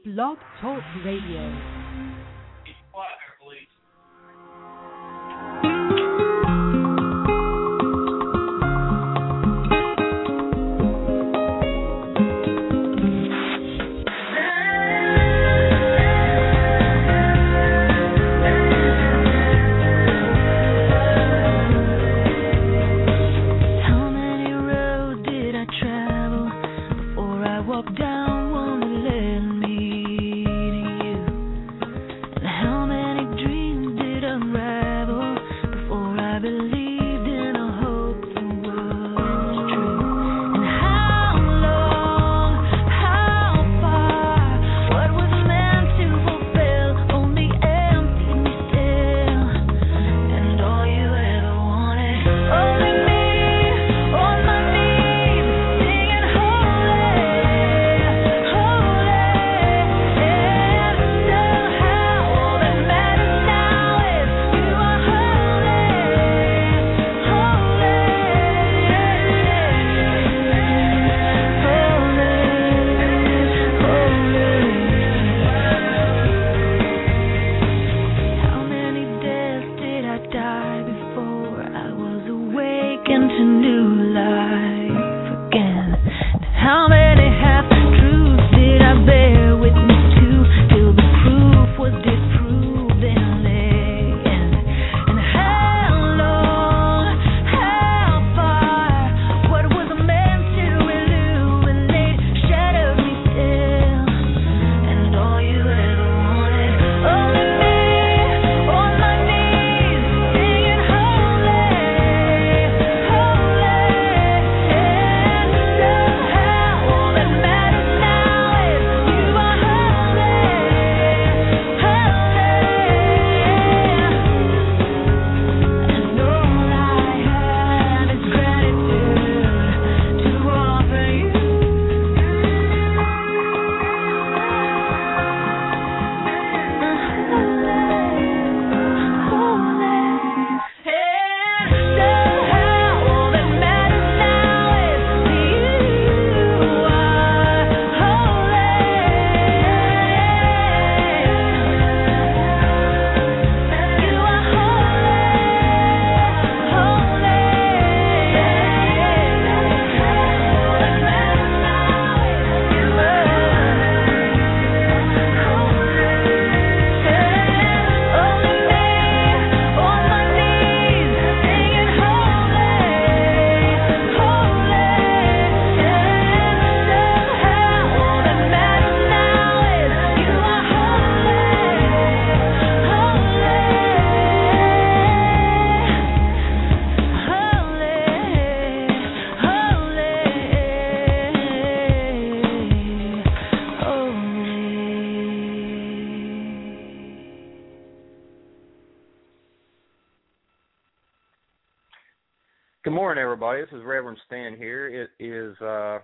Blog Talk Radio. Good morning, everybody. This is Reverend Stan here. It is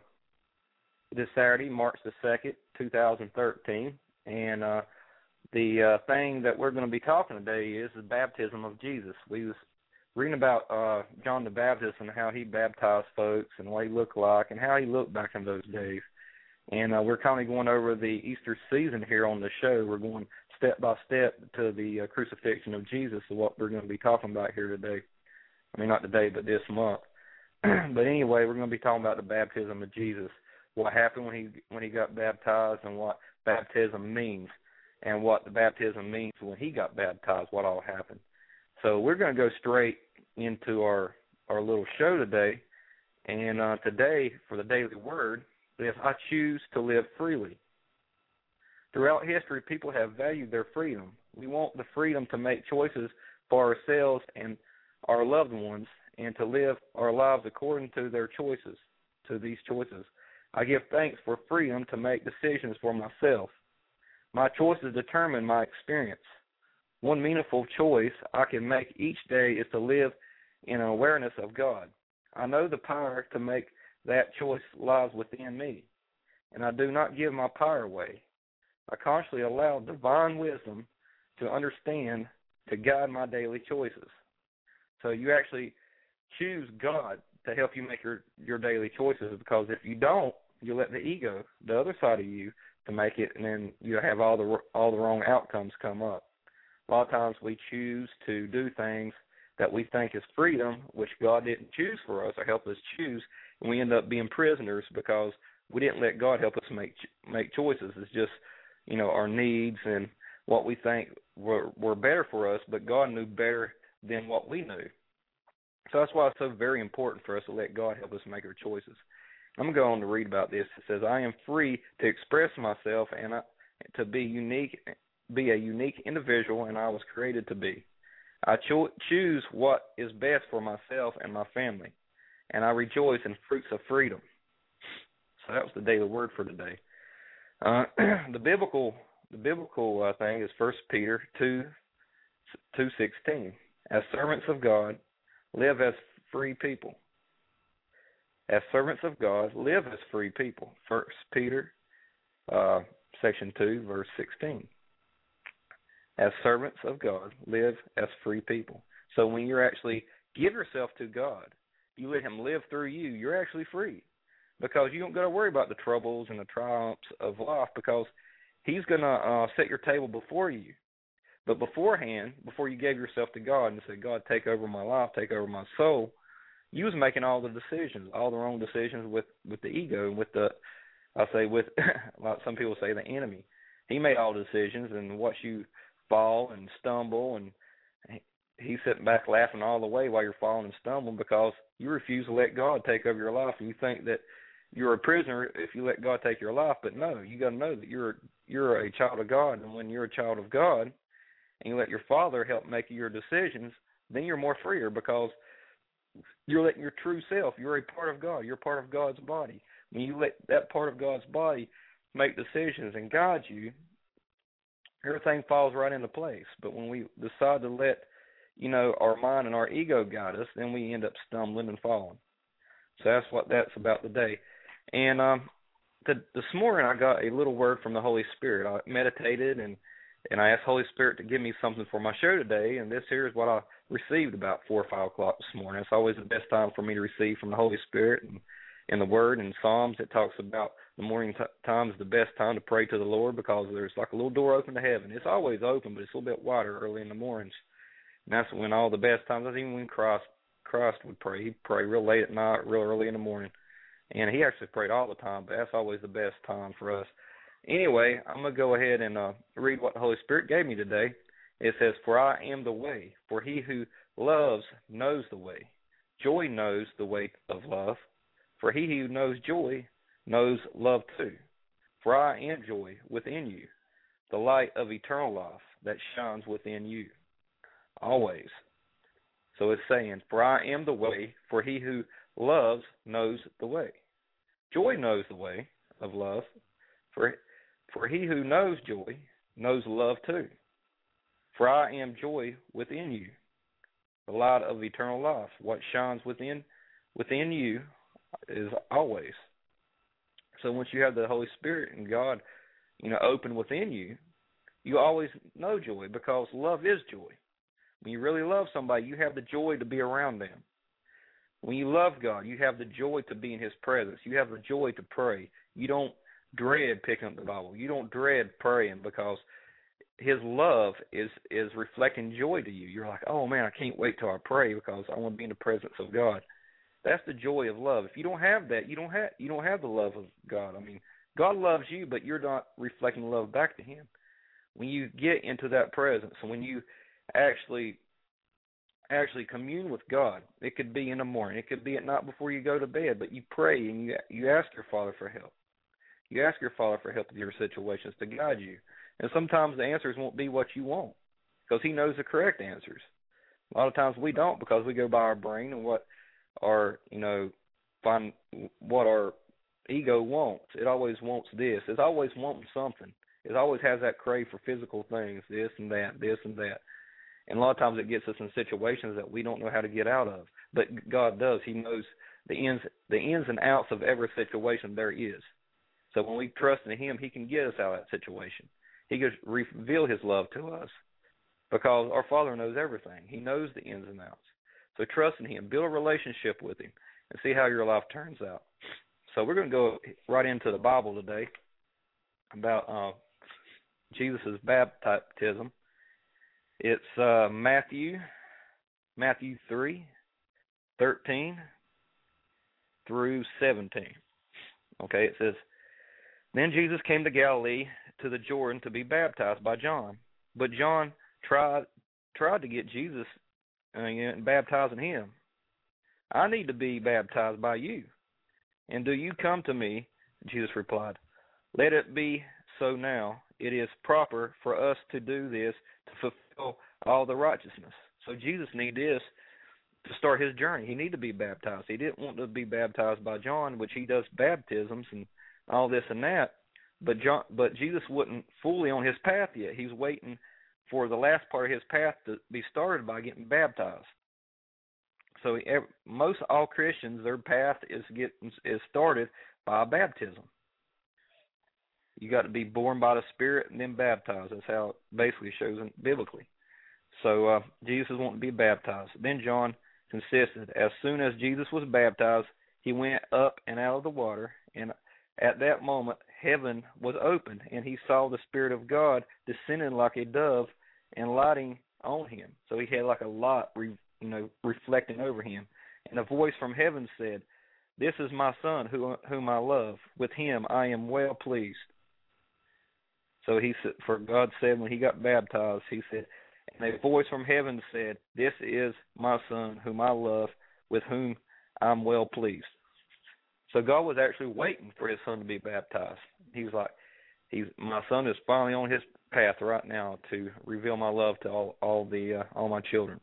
this Saturday, March the 2nd, 2013, and the thing that we're going to be talking today is the baptism of Jesus. We was reading about John the Baptist and how he baptized folks and what he looked like and how he looked back in those days. And we're kind of going over the Easter season here on the show. We're going step by step to the crucifixion of Jesus, is what we're going to be talking about here today. I mean, not today, but this month. But anyway, we're going to be talking about the baptism of Jesus, what happened when he got baptized, and what baptism means, and what the baptism means when he got baptized, what all happened. So we're going to go straight into our little show today. And today, for the daily word, is I choose to live freely. Throughout history, people have valued their freedom. We want the freedom to make choices for ourselves and our loved ones, and to live our lives according to their choices, to these choices. I give thanks for freedom to make decisions for myself. My choices determine my experience. One meaningful choice I can make each day is to live in awareness of God. I know the power to make that choice lies within me, and I do not give my power away. I consciously allow divine wisdom to understand, to guide my daily choices. So you actually choose God to help you make your daily choices, because if you don't, you let the ego, the other side of you, to make it, and then you have all the wrong outcomes come up. A lot of times we choose to do things that we think is freedom, which God didn't choose for us or help us choose, and we end up being prisoners because we didn't let God help us make choices. It's just, our needs and what we think were better for us, but God knew better than what we knew. So that's why it's so very important for us to let God help us make our choices. I'm going to go on to read about this. It says, I am free to express myself and to be a unique individual, and I was created to be. I choose what is best for myself and my family, and I rejoice in fruits of freedom. So that was the daily word for today. The biblical thing is 1 Peter 2:16. As servants of God, live as free people. As servants of God, live as free people. 1 Peter section 2, verse 16. As servants of God, live as free people. So when you actually give yourself to God, you let Him live through you, you're actually free. Because you don't got to worry about the troubles and the triumphs of life, because He's going to set your table before you. But beforehand, before you gave yourself to God and said, God, take over my life, take over my soul, you was making all the decisions, all the wrong decisions with the ego and with like some people say, the enemy. He made all the decisions and watched you fall and stumble, and he's sitting back laughing all the way while you're falling and stumbling because you refuse to let God take over your life, and you think that you're a prisoner if you let God take your life. But no, you got to know that you're a child of God, and when you're a child of God and you let your Father help make your decisions, then you're more freer because you're letting your true self, you're a part of God, you're part of God's body. When you let that part of God's body make decisions and guide you, everything falls right into place. But when we decide to let, our mind and our ego guide us, then we end up stumbling and falling. So that's what that's about today. And this morning I got a little word from the Holy Spirit. I meditated and I asked Holy Spirit to give me something for my show today, and this here is what I received about 4 or 5 o'clock this morning. It's always the best time for me to receive from the Holy Spirit. And in the Word and Psalms, it talks about the morning time is the best time to pray to the Lord because there's like a little door open to heaven. It's always open, but it's a little bit wider early in the mornings. And that's when all the best times, that's even when Christ would pray. He'd pray real late at night, real early in the morning. And he actually prayed all the time, but that's always the best time for us. Anyway, I'm going to go ahead and read what the Holy Spirit gave me today. It says, For I am the way, for he who loves knows the way. Joy knows the way of love, for he who knows joy knows love too. For I am joy within you, the light of eternal life that shines within you, always. So it's saying, For I am the way, for he who loves knows the way. Joy knows the way of love, for he who knows joy knows love too. For I am joy within you, the light of eternal life. What shines within you is always. So once you have the Holy Spirit and God, open within you, you always know joy because love is joy. When you really love somebody, you have the joy to be around them. When you love God, you have the joy to be in His presence. You have the joy to pray. You don't dread picking up the Bible. You don't dread praying because His love is reflecting joy to you. You're like, oh man, I can't wait till I pray because I want to be in the presence of God. That's the joy of love. If you don't have that, you don't have the love of God. I mean, God loves you, but you're not reflecting love back to Him. When you get into that presence, and when you actually commune with God, it could be in the morning, it could be at night before you go to bed, but you pray and you ask your Father for help. You ask your Father for help with your situations to guide you. And sometimes the answers won't be what you want because He knows the correct answers. A lot of times we don't because we go by our brain and what our ego wants. It always wants this. It's always wanting something. It always has that crave for physical things, this and that, this and that. And a lot of times it gets us in situations that we don't know how to get out of. But God does. He knows the ins and outs of every situation there is. So when we trust in Him, He can get us out of that situation. He can reveal His love to us because our Father knows everything. He knows the ins and outs. So trust in Him. Build a relationship with Him and see how your life turns out. So we're going to go right into the Bible today about Jesus' baptism. It's Matthew 3:13 through 17. Okay, it says, "Then Jesus came to Galilee to the Jordan to be baptized by John. But John tried to get Jesus baptizing him. 'I need to be baptized by you, and do you come to me?' Jesus replied, 'Let it be so now. It is proper for us to do this to fulfill all the righteousness.'" So Jesus needed this to start his journey. He needed to be baptized. He didn't want to be baptized by John, which he does baptisms and all this and that. But Jesus wasn't fully on his path yet. He was waiting for the last part of his path to be started by getting baptized. So all Christians, their path is started by baptism. You got to be born by the Spirit and then baptized. That's how it basically shows biblically. So Jesus wanted to be baptized. Then John consisted. As soon as Jesus was baptized, he went up and out of the water, and at that moment heaven was opened, and he saw the Spirit of God descending like a dove and lighting on him. So he had like a light, reflecting over him. And a voice from heaven said, "This is my Son, whom I love. With him I am well pleased." So for God said when he got baptized, he said, and a voice from heaven said, "This is my Son, whom I love, with whom I'm well pleased." So God was actually waiting for his Son to be baptized. He was like, my Son is finally on his path right now to reveal my love to all my children.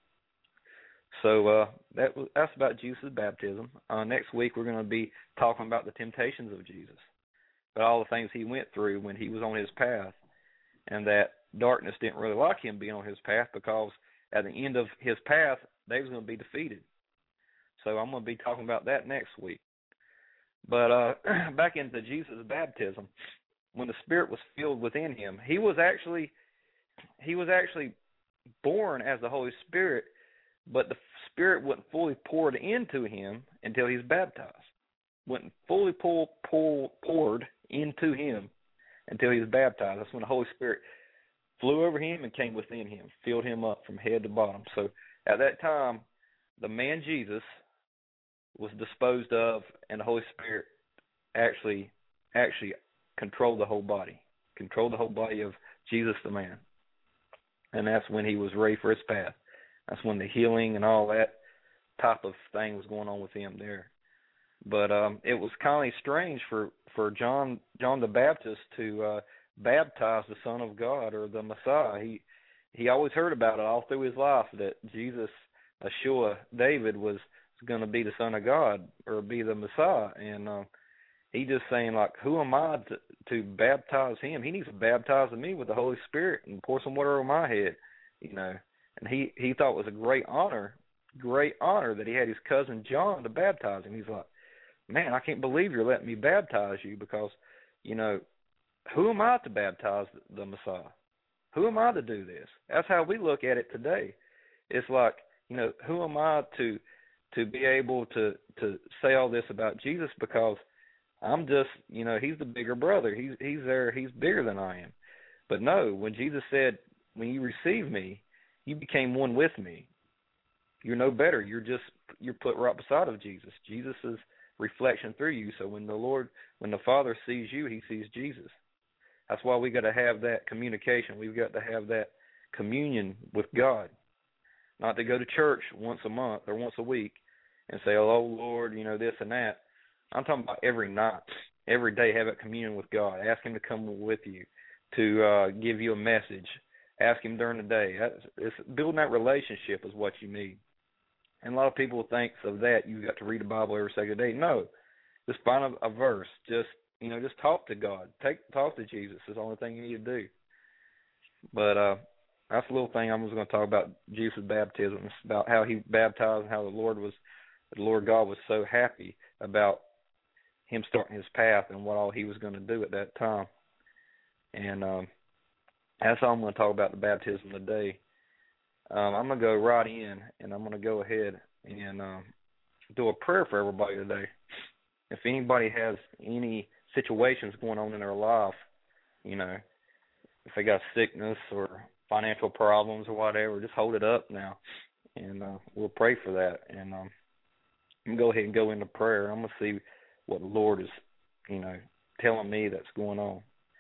So that's about Jesus' baptism. Next week we're going to be talking about the temptations of Jesus, but all the things he went through when he was on his path, and that darkness didn't really like him being on his path, because at the end of his path, they was going to be defeated. So I'm going to be talking about that next week. But back into Jesus' baptism, when the Spirit was filled within him, he was actually born as the Holy Spirit, but the Spirit wasn't fully poured into him until he's baptized. Wasn't fully poured into him until he was baptized. That's when the Holy Spirit flew over him and came within him, filled him up from head to bottom. So at that time, the man Jesus was disposed of, and the Holy Spirit actually controlled the whole body of Jesus the man. And that's when he was ready for his path. That's when the healing and all that type of thing was going on with him there. But it was kind of strange for John the Baptist to baptize the Son of God, or the Messiah. He always heard about it all through his life, that Jesus, Yeshua, David, was going to be the Son of God, or be the Messiah. And he just saying, like, who am I to baptize him? He needs to baptize me with the Holy Spirit and pour some water on my head, And he thought it was a great honor that he had his cousin John to baptize him. He's like, man, I can't believe you're letting me baptize you, because, who am I to baptize the Messiah? Who am I to do this? That's how we look at it today. It's like, who am I to be able to say all this about Jesus, because I'm just, he's the bigger brother. He's there. He's bigger than I am. But no, when Jesus said, when you receive me, you became one with me. You're no better. You're put right beside of Jesus. Jesus is reflection through you. So when the Father sees you, he sees Jesus. That's why we got to have that communication. We've got to have that communion with God. Not to go to church once a month or once a week and say, oh Lord, this and that. I'm talking about every night, every day, have that communion with God. Ask him to come with you, to give you a message. Ask him during the day. It's building that relationship is what you need. And a lot of people think of that, you've got to read the Bible every second day. No, just find a verse. Just talk to God. Talk to Jesus is the only thing you need to do. But that's a little thing I was going to talk about Jesus' baptism. It's about how he baptized and how the Lord God was so happy about him starting his path and what all he was going to do at that time. And that's all I'm going to talk about, the baptism today. I'm going to go right in, and I'm going to go ahead and do a prayer for everybody today. if anybody has any situations going on in their life, if they got sickness or financial problems or whatever, just hold it up now, and we'll pray for that. And I'm going to go ahead and go into prayer. I'm going to see what the Lord is, telling me that's going on.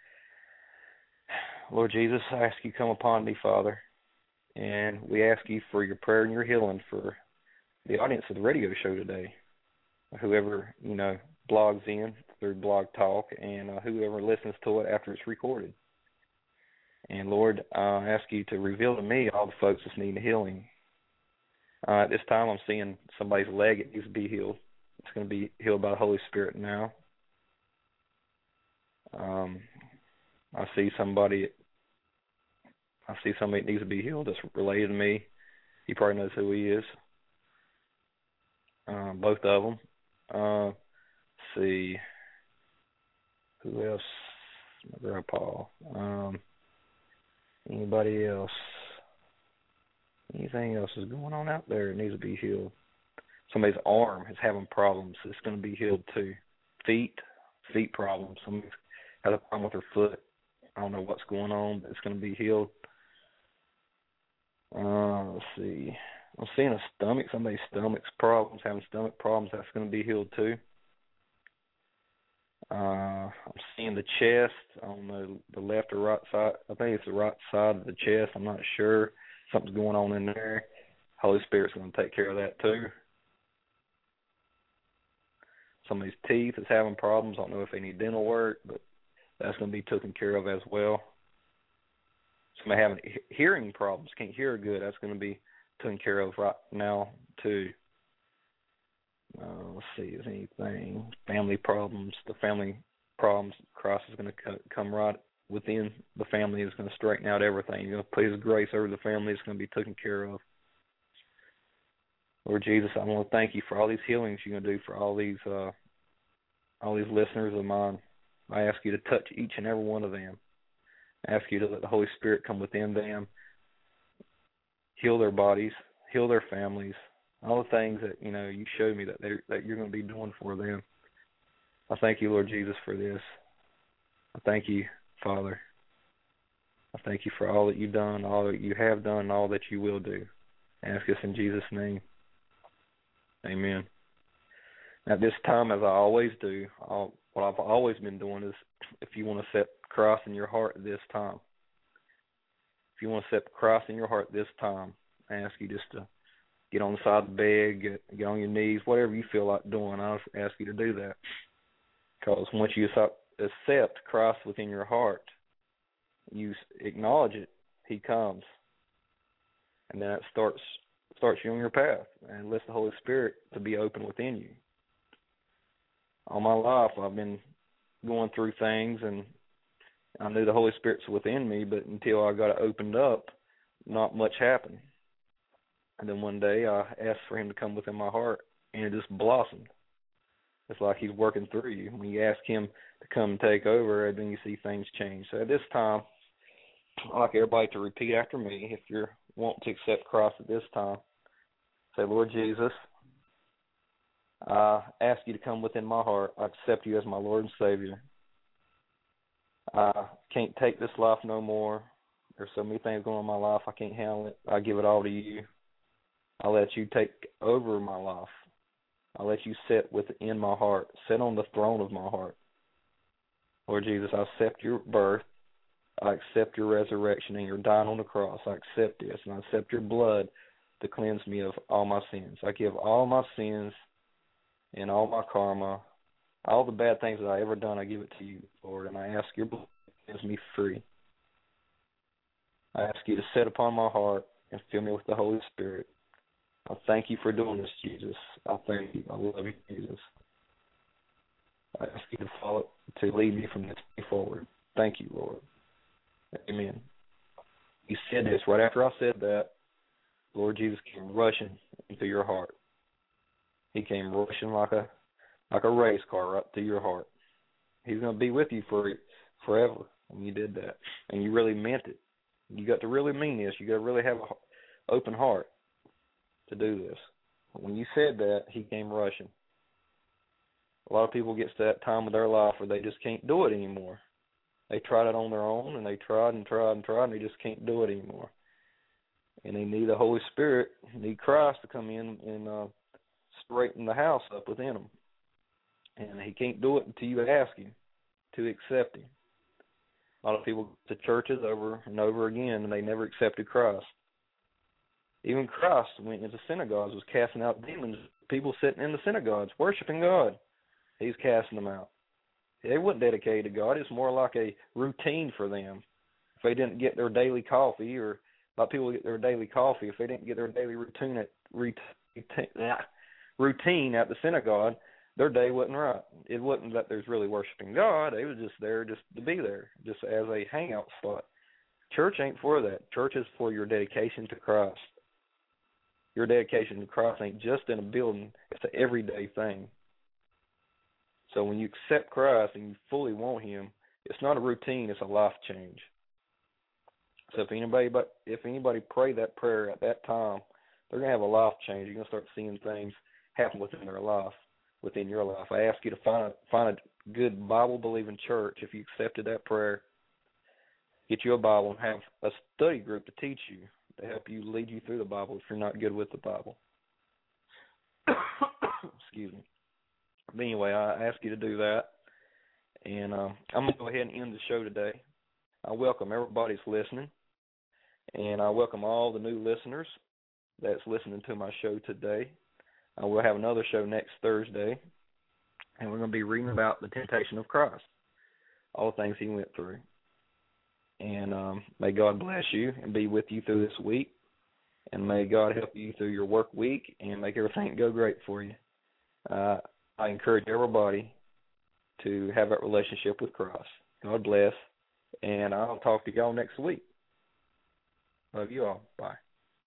Lord Jesus, I ask you to come upon me, Father, and we ask you for your prayer and your healing for the audience of the radio show today, whoever, blogs in through Blog Talk, and whoever listens to it after it's recorded. And Lord, I ask you to reveal to me all the folks that need healing. At this time, I'm seeing somebody's leg that needs to be healed. It's going to be healed by the Holy Spirit now. I see somebody that needs to be healed that's related to me. He probably knows who he is. Both of them. Let's see. Who else? My grandpa. Anybody else? Anything else is going on out there that needs to be healed? Somebody's arm is having problems. It's going to be healed too. Feet problems. Somebody has a problem with her foot. I don't know what's going on, but it's going to be healed. Let's see. I'm seeing a stomach. Somebody's stomach's problems, having stomach problems. That's going to be healed too. I'm seeing the chest on the left or right side. I think it's the right side of the chest. I'm not sure. Something's going on in there. Holy Spirit's going to take care of that too. Somebody's teeth is having problems. I don't know if they need dental work, but that's going to be taken care of as well. Somebody having hearing problems, can't hear good. That's going to be taken care of right now too. Let's see, is anything? Family problems. The family problems, Christ is going to come right within the family. Is going to straighten out everything. He's going to put his grace over the family. It's going to be taken care of. Lord Jesus, I want to thank you for all these healings you're going to do for all these listeners of mine. I ask you to touch each and every one of them. I ask you to let the Holy Spirit come within them, heal their bodies, heal their families, all the things that, you showed me that you're going to be doing for them. I thank you, Lord Jesus, for this. I thank you, Father. I thank you for all that you've done, all that you have done, and all that you will do. I ask this in Jesus' name. Amen. At this time, as I always do, what I've always been doing is, if you want to set Christ in your heart at this time, if you want to set Christ in your heart this time, I ask you just to get on the side of the bed, get on your knees, whatever you feel like doing. I ask you to do that. Because once you accept Christ within your heart, you acknowledge it, he comes. And then it starts you on your path and lets the Holy Spirit to be open within you. All my life I've been going through things, and I knew the Holy Spirit's within me, but until I got it opened up, not much happened. And then one day I asked for him to come within my heart, and it just blossomed. It's like he's working through you. When you ask him to come and take over, and then you see things change. So at this time, I'd like everybody to repeat after me. If you're wanting to accept Christ at this time, say, Lord Jesus, I ask you to come within my heart. I accept you as my Lord and Savior. I can't take this life no more. There's so many things going on in my life, I can't handle it. I give it all to you. I let you take over my life. I let you sit within my heart, sit on the throne of my heart. Lord Jesus, I accept your birth. I accept your resurrection and your dying on the cross. I accept this, and I accept your blood to cleanse me of all my sins. I give all my sins and all my karma, all the bad things that I ever done, I give it to you, Lord, and I ask your blood to cleanse me free. I ask you to sit upon my heart and fill me with the Holy Spirit. I thank you for doing this, Jesus. I thank you. I love you, Jesus. I ask you to lead me from this day forward. Thank you, Lord. Amen. You said this right after I said that. Lord Jesus came rushing into your heart. He came rushing like a race car right to your heart. He's going to be with you forever when you did that. And you really meant it. You got to really mean this. You got to really have an open heart to do this. When you said that, he came rushing. A lot of people get to that time of their life where they just can't do it anymore. They tried it on their own, and they tried and tried and tried, and they just can't do it anymore. And they need the Holy Spirit, need Christ to come in and straighten the house up within them. And he can't do it until you ask him to accept him. A lot of people go to churches over and over again, and they never accepted Christ. Even Christ went into synagogues, was casting out demons, people sitting in the synagogues, worshiping God. He's casting them out. They weren't dedicated to God. It's more like a routine for them. If they didn't get their daily coffee, or a lot of people get their daily coffee, if they didn't get their daily routine at the synagogue, their day wasn't right. It wasn't that there's really worshiping God. They was just there just to be there, just as a hangout spot. Church ain't for that. Church is for your dedication to Christ. Your dedication to Christ ain't just in a building. It's an everyday thing. So when you accept Christ and you fully want him, it's not a routine, it's a life change. So if anybody pray that prayer at that time, they're going to have a life change. You're going to start seeing things happen within their life, within your life. I ask you to find a good Bible-believing church. If you accepted that prayer, get you a Bible and have a study group to teach you, to help you lead you through the Bible if you're not good with the Bible. Excuse me. But anyway, I ask you to do that. And I'm going to go ahead and end the show today. I welcome everybody that's listening. And I welcome all the new listeners that's listening to my show today. We'll have another show next Thursday. And we're going to be reading about the temptation of Christ, all the things he went through. And may God bless you and be with you through this week. And may God help you through your work week and make everything go great for you. I encourage everybody to have that relationship with Christ. God bless. And I'll talk to y'all next week. Love you all. Bye.